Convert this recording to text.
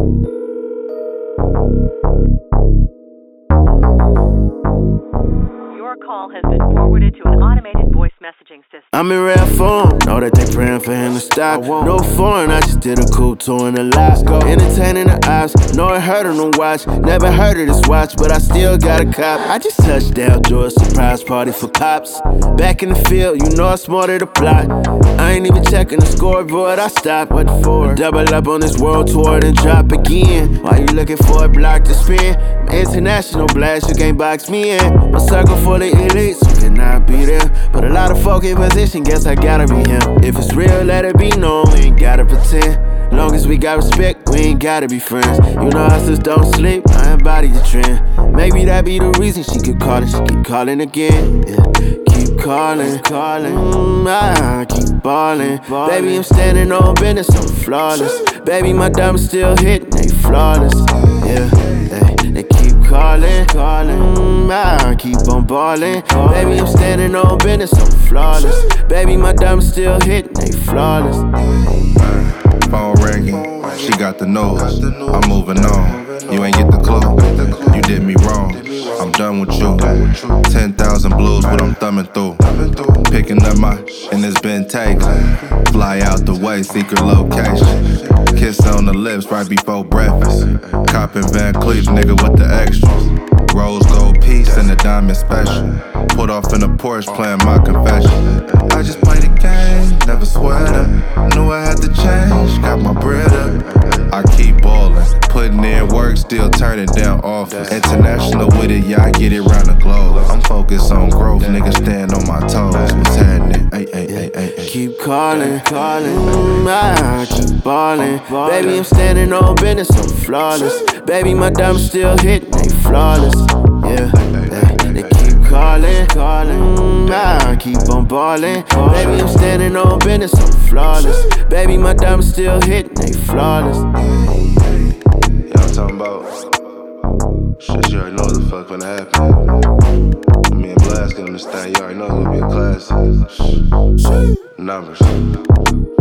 Your call has been forwarded to an automated voice messaging system. I'm in rare form, know that they praying for him to stop. No foreign, I just did a cool tour in the lot. Entertaining the ops, know it hurt on the watch. Never heard of this watch, but I still got a cop. I just touched down, George, surprise party for cops. Back in the field, you know it's more to the plot. I ain't even checking the scoreboard, I stopped. What for? Double up on this world tour, then drop again. Why you looking for a block to spin? International blast, you can't box me in. A circle full of elites, who cannot be there. But a lot of folk in position, guess I gotta be him. If it's real, let it be known, we ain't gotta pretend. Long as we got respect, we ain't gotta be friends. You know hustlers don't sleep, I embody the trend. Maybe that be the reason she keep calling, she keep calling again. Yeah. Keep calling, I keep ballin'. Baby, I'm standing on business, I'm flawless. Baby, my diamonds still hitting, they flawless. Yeah, they keep calling, I keep on ballin'. Baby, I'm standing on business, I'm flawless. Baby, my diamonds still hitting, they flawless. Phone ringing, she got the nose. I'm moving on, you ain't get the clue. You did me wrong, I'm done with you. 10,000 blues, what I'm thumbing through. Picking up my, and it's been taken. Fly out the way, secret location. Kiss on the lips right before breakfast. Coppin' Van Cleef, nigga with the extras. Rose gold piece and a diamond special. Put off in a Porsche playing my confession. I just play the game, never sweat up. Knew I had to change, got my bread up. I keep ballin', putting in work, still turning down offers. International with it, yeah, I get it round the globe. I'm focused on growth, niggas stand on my toes. What's happening? Ay. Keep calling, I keep ballin'. Baby, I'm standing on business, I'm flawless. Baby, my diamonds still hitting, they flawless. Yeah, they keep calling, I keep on ballin'. Baby, I'm standing on business, I'm flawless. Baby, my diamonds still hitting, they flawless. Yeah, I'm talking about shit, you already know what the fuck gonna happen. Me and Blast get on this thing, you already know it's gonna be a classic. Numbers.